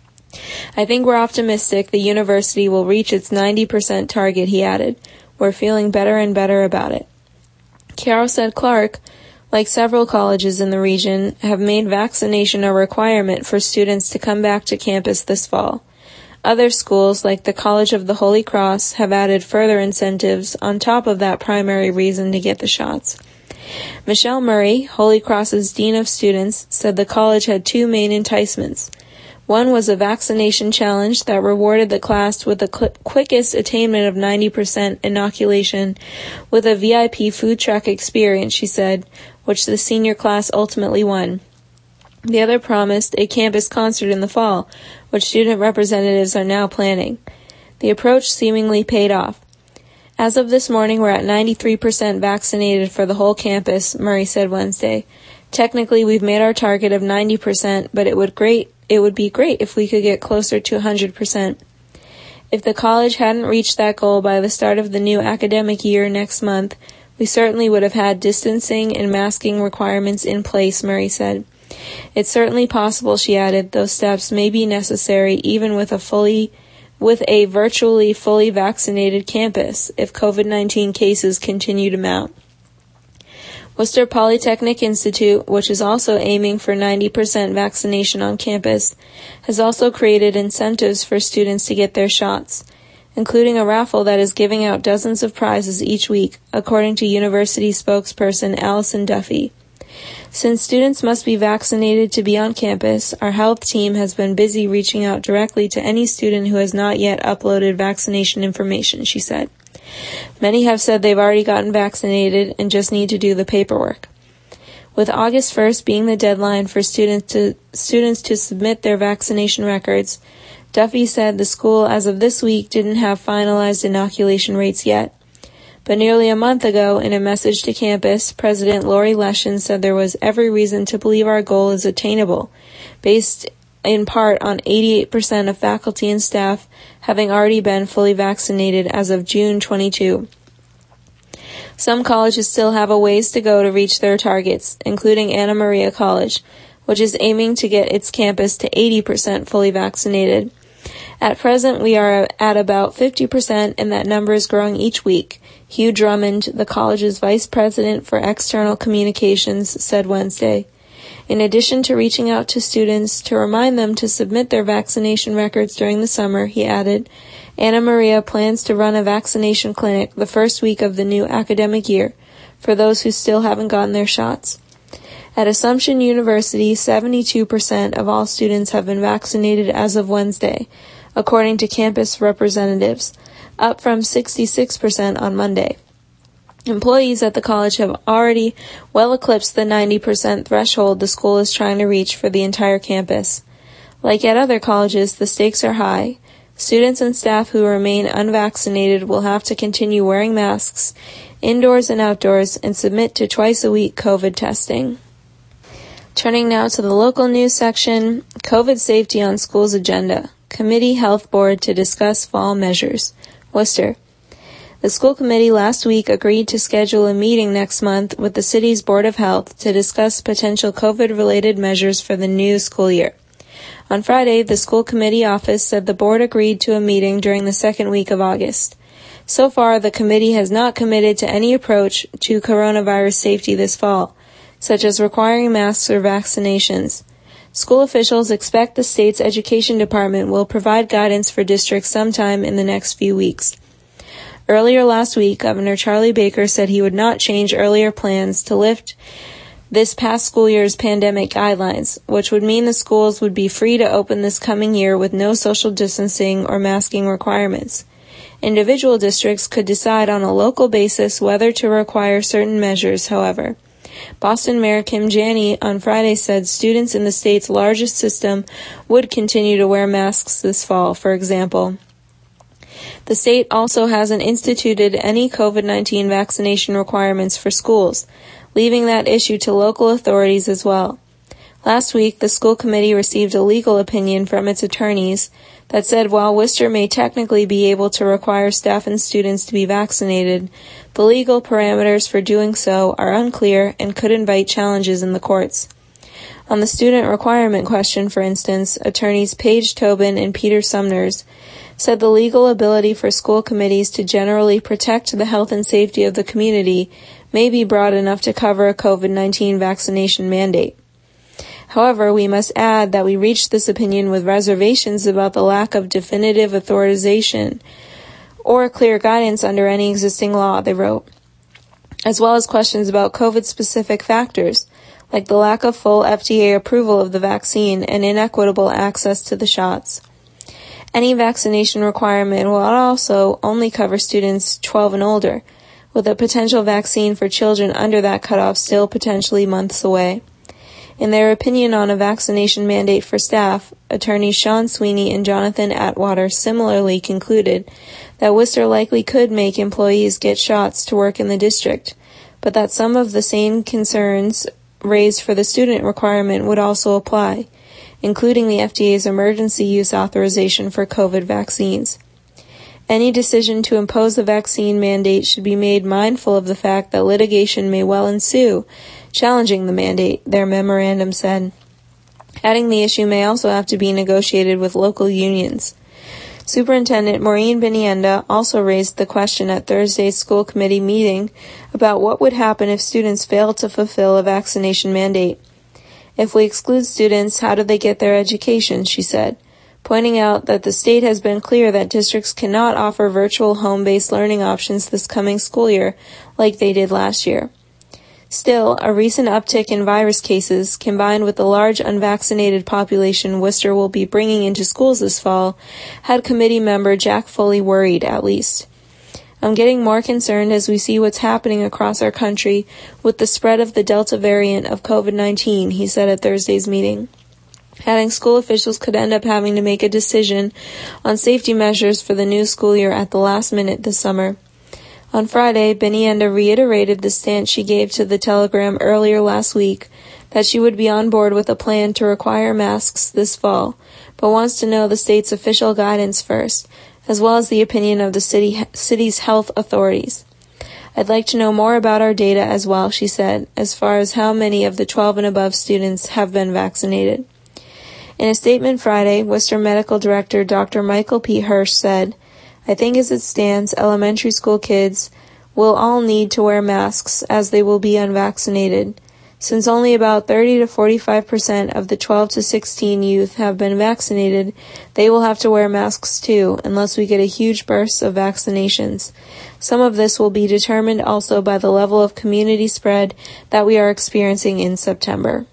I think we're optimistic the university will reach its ninety percent target, he added. We're feeling better and better about it. Chiaro said Clark, like several colleges in the region, have made vaccination a requirement for students to come back to campus this fall. Other schools, like the College of the Holy Cross, have added further incentives on top of that primary reason to get the shots. Michelle Murray, Holy Cross's Dean of Students, said the college had two main enticements. One was a vaccination challenge that rewarded the class with the cl- quickest attainment of ninety percent inoculation with a V I P food truck experience, she said, which the senior class ultimately won. The other promised a campus concert in the fall, which student representatives are now planning. The approach seemingly paid off. As of this morning, we're at ninety-three percent vaccinated for the whole campus, Murray said Wednesday. Technically, we've made our target of ninety percent, but it would great it would be great if we could get closer to one hundred percent. If the college hadn't reached that goal by the start of the new academic year next month, we certainly would have had distancing and masking requirements in place, Murray said. It's certainly possible, she added, those steps may be necessary even with a fully with a virtually fully vaccinated campus if COVID nineteen cases continue to mount. Worcester Polytechnic Institute, which is also aiming for ninety percent vaccination on campus, has also created incentives for students to get their shots, including a raffle that is giving out dozens of prizes each week, according to university spokesperson Allison Duffy. Since students must be vaccinated to be on campus, our health team has been busy reaching out directly to any student who has not yet uploaded vaccination information, she said. Many have said they've already gotten vaccinated and just need to do the paperwork. With August first being the deadline for students to students to submit their vaccination records, Duffy said the school as of this week didn't have finalized inoculation rates yet. But nearly a month ago, in a message to campus, President Lori Leshin said there was every reason to believe our goal is attainable, based in part on eighty-eight percent of faculty and staff having already been fully vaccinated as of June twenty-second. Some colleges still have a ways to go to reach their targets, including Anna Maria College, which is aiming to get its campus to eighty percent fully vaccinated. At present, we are at about fifty percent, and that number is growing each week, Hugh Drummond, the college's vice president for external communications, said Wednesday. In addition to reaching out to students to remind them to submit their vaccination records during the summer, he added, Anna Maria plans to run a vaccination clinic the first week of the new academic year for those who still haven't gotten their shots. At Assumption University, seventy-two percent of all students have been vaccinated as of Wednesday, according to campus representatives, up from sixty-six percent on Monday. Employees at the college have already well eclipsed the ninety percent threshold the school is trying to reach for the entire campus. Like at other colleges, the stakes are high. Students and staff who remain unvaccinated will have to continue wearing masks indoors and outdoors and submit to twice-a-week COVID testing. Turning now to the local news section, COVID safety on school's agenda. Committee Health Board to discuss fall measures. Worcester. The school committee last week agreed to schedule a meeting next month with the city's Board of Health to discuss potential COVID-related measures for the new school year. On Friday, the school committee office said the board agreed to a meeting during the second week of August. So far, the committee has not committed to any approach to coronavirus safety this fall, such as requiring masks or vaccinations. School officials expect the state's education department will provide guidance for districts sometime in the next few weeks. Earlier last week, Governor Charlie Baker said he would not change earlier plans to lift this past school year's pandemic guidelines, which would mean the schools would be free to open this coming year with no social distancing or masking requirements. Individual districts could decide on a local basis whether to require certain measures, however. Boston Mayor Kim Janey on Friday said students in the state's largest system would continue to wear masks this fall, for example. The state also hasn't instituted any COVID nineteen vaccination requirements for schools, leaving that issue to local authorities as well. Last week, the school committee received a legal opinion from its attorneys that said while Worcester may technically be able to require staff and students to be vaccinated, the legal parameters for doing so are unclear and could invite challenges in the courts. On the student requirement question, for instance, attorneys Paige Tobin and Peter Sumners said the legal ability for school committees to generally protect the health and safety of the community may be broad enough to cover a COVID nineteen vaccination mandate. However, we must add that we reached this opinion with reservations about the lack of definitive authorization or clear guidance under any existing law, they wrote, as well as questions about COVID-specific factors, like the lack of full F D A approval of the vaccine and inequitable access to the shots. Any vaccination requirement will also only cover students twelve and older, with a potential vaccine for children under that cutoff still potentially months away. In their opinion on a vaccination mandate for staff, attorneys Sean Sweeney and Jonathan Atwater similarly concluded that Worcester likely could make employees get shots to work in the district, but that some of the same concerns raised for the student requirement would also apply, including the F D A's emergency use authorization for COVID vaccines. Any decision to impose a vaccine mandate should be made mindful of the fact that litigation may well ensue, challenging the mandate, their memorandum said. Adding the issue may also have to be negotiated with local unions. Superintendent Maureen Benienda also raised the question at Thursday's school committee meeting about what would happen if students failed to fulfill a vaccination mandate. If we exclude students, how do they get their education, she said, pointing out that the state has been clear that districts cannot offer virtual home-based learning options this coming school year like they did last year. Still, a recent uptick in virus cases, combined with the large unvaccinated population Worcester will be bringing into schools this fall, had committee member Jack Foley worried, at least. I'm getting more concerned as we see what's happening across our country with the spread of the Delta variant of COVID nineteen, he said at Thursday's meeting. Adding school officials could end up having to make a decision on safety measures for the new school year at the last minute this summer. On Friday, Benienda reiterated the stance she gave to the Telegram earlier last week, that she would be on board with a plan to require masks this fall, but wants to know the state's official guidance first, as well as the opinion of the city, city's health authorities. I'd like to know more about our data as well, she said, as far as how many of the twelve and above students have been vaccinated. In a statement Friday, Worcester Medical Director Doctor Michael P. Hirsch said, I think as it stands, elementary school kids will all need to wear masks as they will be unvaccinated. Since only about thirty to forty-five percent of the twelve to sixteen youth have been vaccinated, they will have to wear masks too, unless we get a huge burst of vaccinations. Some of this will be determined also by the level of community spread that we are experiencing in September.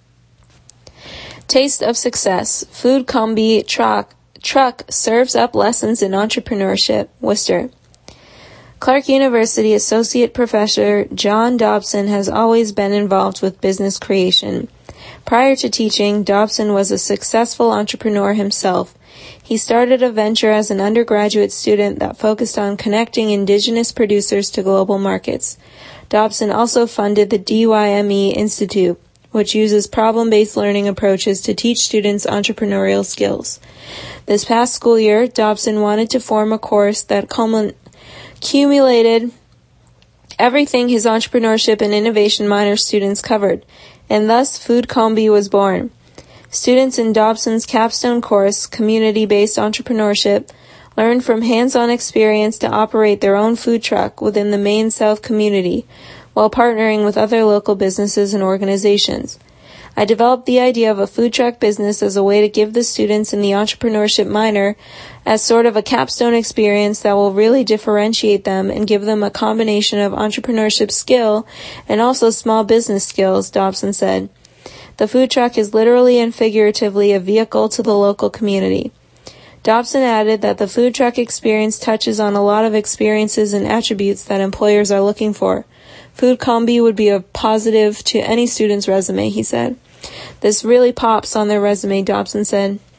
Taste of Success. Food Combi Truck Truck serves up lessons in entrepreneurship, Worcester. Clark University Associate Professor John Dobson has always been involved with business creation. Prior to teaching, Dobson was a successful entrepreneur himself. He started a venture as an undergraduate student that focused on connecting indigenous producers to global markets. Dobson also funded the D Y M E Institute, which uses problem-based learning approaches to teach students entrepreneurial skills. This past school year, Dobson wanted to form a course that accumulated everything his entrepreneurship and innovation minor students covered, and thus Food Combi was born. Students in Dobson's capstone course, Community-Based Entrepreneurship, learned from hands-on experience to operate their own food truck within the Maine South community, while partnering with other local businesses and organizations. I developed the idea of a food truck business as a way to give the students in the entrepreneurship minor as sort of a capstone experience that will really differentiate them and give them a combination of entrepreneurship skill and also small business skills, Dobson said. The food truck is literally and figuratively a vehicle to the local community. Dobson added that the food truck experience touches on a lot of experiences and attributes that employers are looking for. Food Combi would be a positive to any student's resume, he said. This really pops on their resume, Dobson said.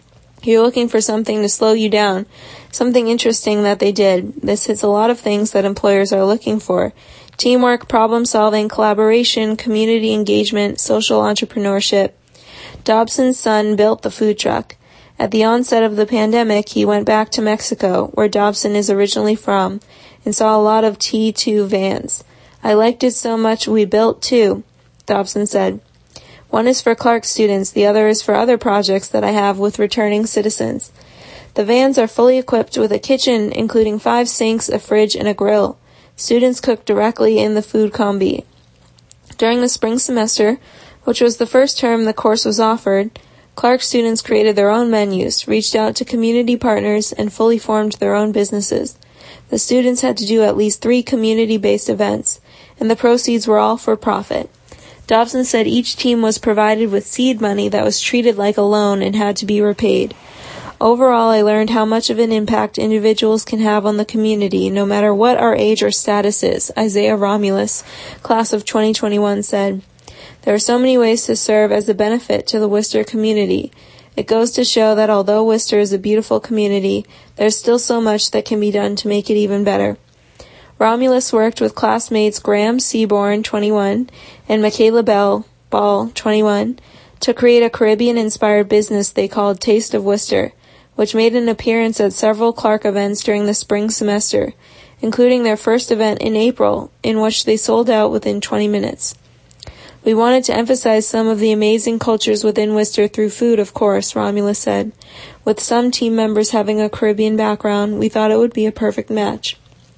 You're looking for something to slow you down, something interesting that they did. This hits a lot of things that employers are looking for. Teamwork, problem-solving, collaboration, community engagement, social entrepreneurship. Dobson's son built the food truck. At the onset of the pandemic, he went back to Mexico, where Dobson is originally from, and saw a lot of T two vans. I liked it so much we built two, Dobson said. One is for Clark students, the other is for other projects that I have with returning citizens. The vans are fully equipped with a kitchen, including five sinks, a fridge, and a grill. Students cook directly in the food combi. During the spring semester, which was the first term the course was offered, Clark students created their own menus, reached out to community partners, and fully formed their own businesses. The students had to do at least three community-based events, and the proceeds were all for profit. Dobson said each team was provided with seed money that was treated like a loan and had to be repaid. Overall, I learned how much of an impact individuals can have on the community, no matter what our age or status is, Isaiah Romulus, class of twenty twenty-one, said. There are so many ways to serve as a benefit to the Worcester community. It goes to show that although Worcester is a beautiful community, there's still so much that can be done to make it even better. Romulus worked with classmates Graham Seaborn, twenty-one, and Michaela Bell, Ball, twenty-one, to create a Caribbean-inspired business they called Taste of Worcester, which made an appearance at several Clark events during the spring semester, including their first event in April, in which they sold out within twenty minutes. We wanted to emphasize some of the amazing cultures within Worcester through food, of course, Romulus said. With some team members having a Caribbean background, we thought it would be a perfect match.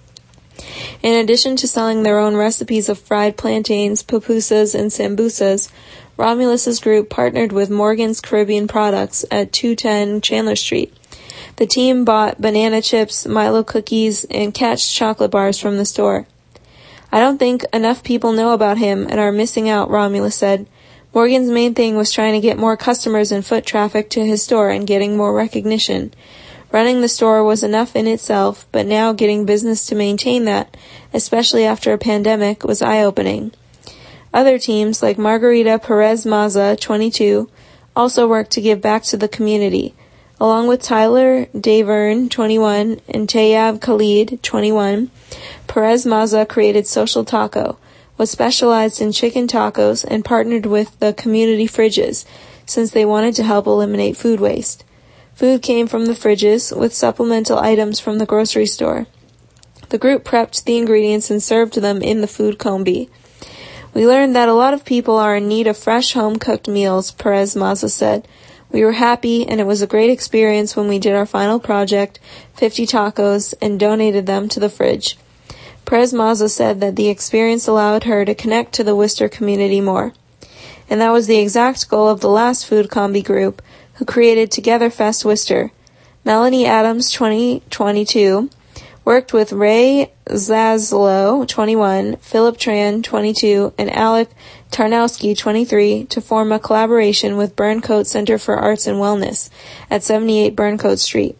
In addition to selling their own recipes of fried plantains, pupusas, and sambusas, Romulus's group partnered with Morgan's Caribbean Products at two ten Chandler Street. The team bought banana chips, Milo cookies, and Catch chocolate bars from the store. I don't think enough people know about him and are missing out, Romulus said. Morgan's main thing was trying to get more customers and foot traffic to his store and getting more recognition. Running the store was enough in itself, but now getting business to maintain that, especially after a pandemic, was eye-opening. Other teams, like Margarita Perez Maza, twenty-two, also worked to give back to the community. Along with Tyler Davern, twenty-one, and Tayab Khalid, twenty-one, Perez Maza created Social Taco, was specialized in chicken tacos, and partnered with the community fridges, since they wanted to help eliminate food waste. Food came from the fridges, with supplemental items from the grocery store. The group prepped the ingredients and served them in the food combi. We learned that a lot of people are in need of fresh home-cooked meals, Perez Maza said. We were happy, and it was a great experience when we did our final project, fifty tacos, and donated them to the fridge. Perez Maza said that the experience allowed her to connect to the Worcester community more. And that was the exact goal of the last food combi group, who created Together Fest Worcester. Melanie Adams, twenty twenty-two, worked with Ray Zaslow, twenty-one, Philip Tran, twenty-two, and Alec Tarnowski, twenty-three, to form a collaboration with Burncoat Center for Arts and Wellness at seventy-eight Burncoat Street.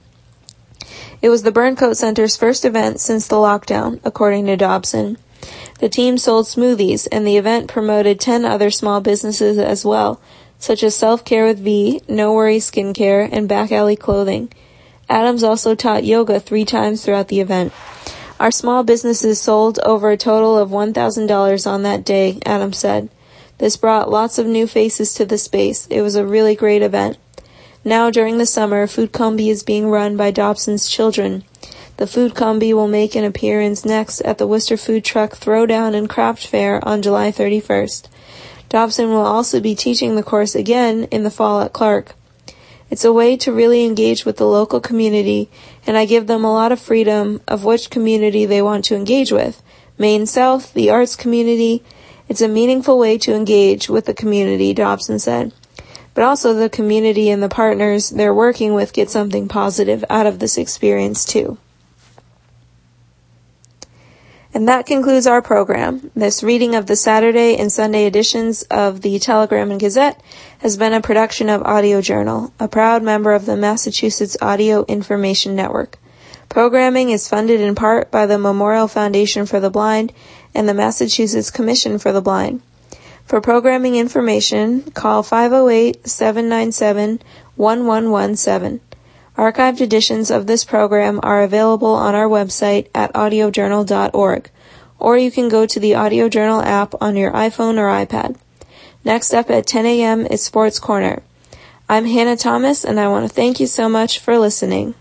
It was the Burncoat Center's first event since the lockdown, according to Dobson. The team sold smoothies, and the event promoted ten other small businesses as well, such as Self-Care with V, No Worries Skincare, and Back Alley Clothing. Adams also taught yoga three times throughout the event. Our small businesses sold over a total of one thousand dollars on that day, Adams said. This brought lots of new faces to the space. It was a really great event. Now, during the summer, Food Combi is being run by Dobson's children. The Food Combi will make an appearance next at the Worcester Food Truck Throwdown and Craft Fair on July thirty-first. Dobson will also be teaching the course again in the fall at Clark. It's a way to really engage with the local community, and I give them a lot of freedom of which community they want to engage with. Maine South, the arts community. It's a meaningful way to engage with the community, Dobson said. But also the community and the partners they're working with get something positive out of this experience too. And that concludes our program. This reading of the Saturday and Sunday editions of the Telegram and Gazette has been a production of Audio Journal, a proud member of the Massachusetts Audio Information Network. Programming is funded in part by the Memorial Foundation for the Blind and the Massachusetts Commission for the Blind. For programming information, call five oh eight, seven nine seven, one one one seven. Archived editions of this program are available on our website at audio journal dot org, or you can go to the Audio Journal app on your iPhone or iPad. Next up at ten a.m. is Sports Corner. I'm Hannah Thomas, and I want to thank you so much for listening.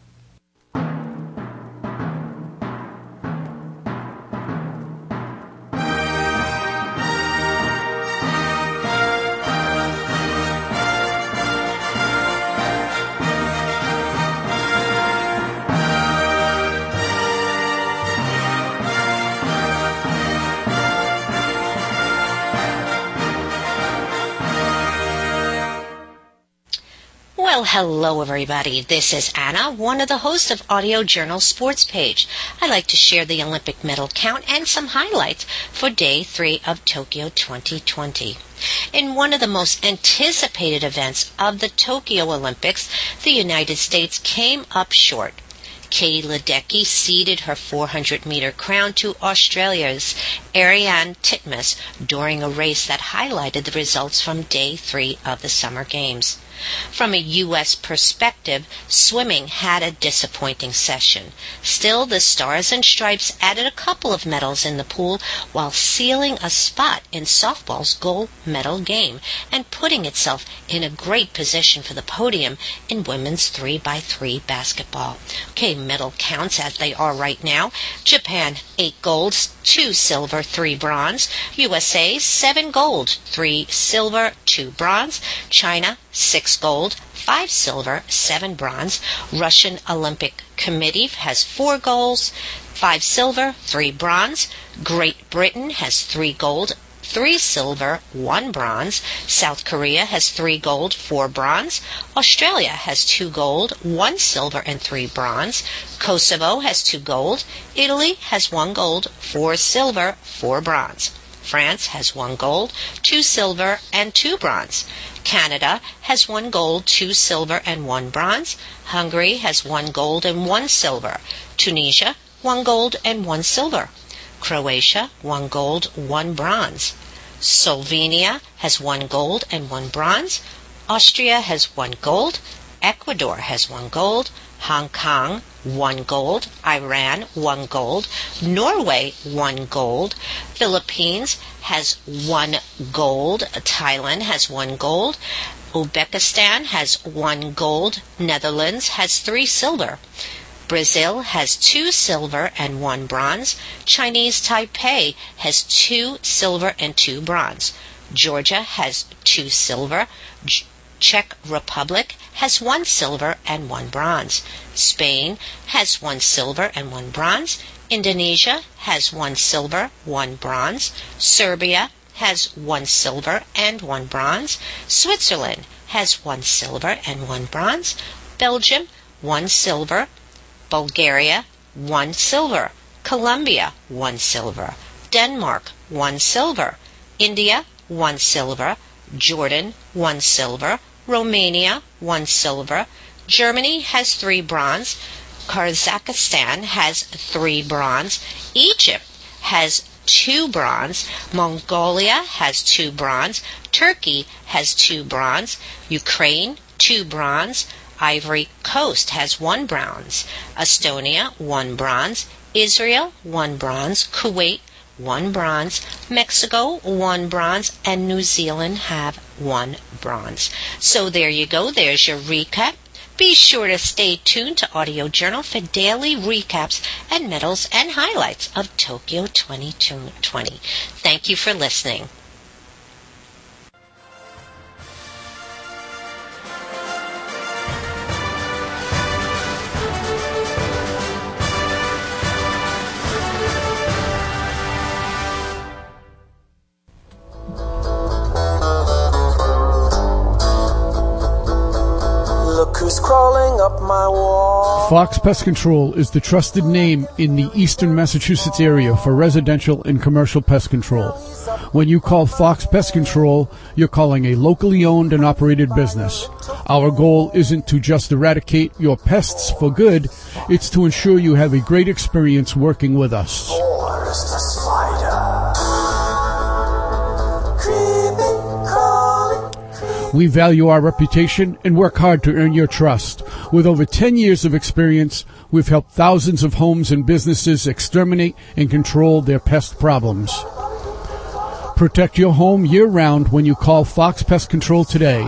Well, hello everybody. This is Anna, one of the hosts of Audio Journal Sports Page. I'd like to share the Olympic medal count and some highlights for Day three of Tokyo twenty twenty. In one of the most anticipated events of the Tokyo Olympics, the United States came up short. Katie Ledecky ceded her four hundred meter crown to Australia's Ariarne Titmus during a race that highlighted the results from Day three of the Summer Games. From a U S perspective, swimming had a disappointing session. Still, the Stars and Stripes added a couple of medals in the pool while sealing a spot in softball's gold medal game and putting itself in a great position for the podium in women's three by three basketball. Okay, medal counts as they are right now. Japan, eight golds, two silver, three bronze. U S A, seven gold, three silver, two bronze. China, six gold, five silver, seven bronze. Russian Olympic Committee has four golds, five silver, three bronze. Great Britain has three gold, three silver, one bronze. South Korea has three gold, four bronze. Australia has two gold, one silver, and three bronze. Kosovo has two gold. Italy has one gold, four silver, four bronze. France has one gold, two silver, and two bronze. Canada has one gold, two silver, and one bronze. Hungary has one gold and one silver. Tunisia, one gold and one silver. Croatia, one gold, one bronze. Slovenia has one gold and one bronze. Austria has one gold. Ecuador has one gold. Hong Kong, one gold. Iran, one gold. Norway, one gold. Philippines has one gold. Thailand has one gold. Uzbekistan has one gold. Netherlands has three silver. Brazil has two silver and one bronze. Chinese Taipei has two silver and two bronze. Georgia has two silver. Czech Republic has one silver and one bronze. Spain has one silver and one bronze. Indonesia has one silver, one bronze. Serbia has one silver and one bronze. Switzerland has one silver and one bronze. Belgium, one silver. Bulgaria, one silver. Colombia, one silver. Denmark, one silver. India, one silver. Jordan, one silver. Romania, one silver. Germany has three bronze. Kazakhstan has three bronze. Egypt has two bronze. Mongolia has two bronze. Turkey has two bronze. Ukraine, two bronze. Ivory Coast has one bronze. Estonia, one bronze. Israel, one bronze. Kuwait, one bronze. Mexico, one bronze. And New Zealand have one bronze. So there you go. There's your recap. Be sure to stay tuned to Audio Journal for daily recaps and medals and highlights of Tokyo twenty twenty. Thank you for listening. Crawling up my wall. Fox Pest Control is the trusted name in the eastern Massachusetts area for residential and commercial pest control. When you call Fox Pest Control, you're calling a locally owned and operated business. Our goal isn't to just eradicate your pests for good, it's to ensure you have a great experience working with us. Where's the spider? Creeping, crawling, creeping. We value our reputation and work hard to earn your trust. With over ten years of experience, we've helped thousands of homes and businesses exterminate and control their pest problems. Protect your home year-round when you call Fox Pest Control today.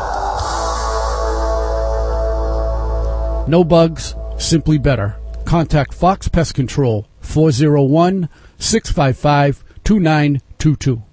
No bugs, simply better. Contact Fox Pest Control, four oh one, six five five, two nine two two.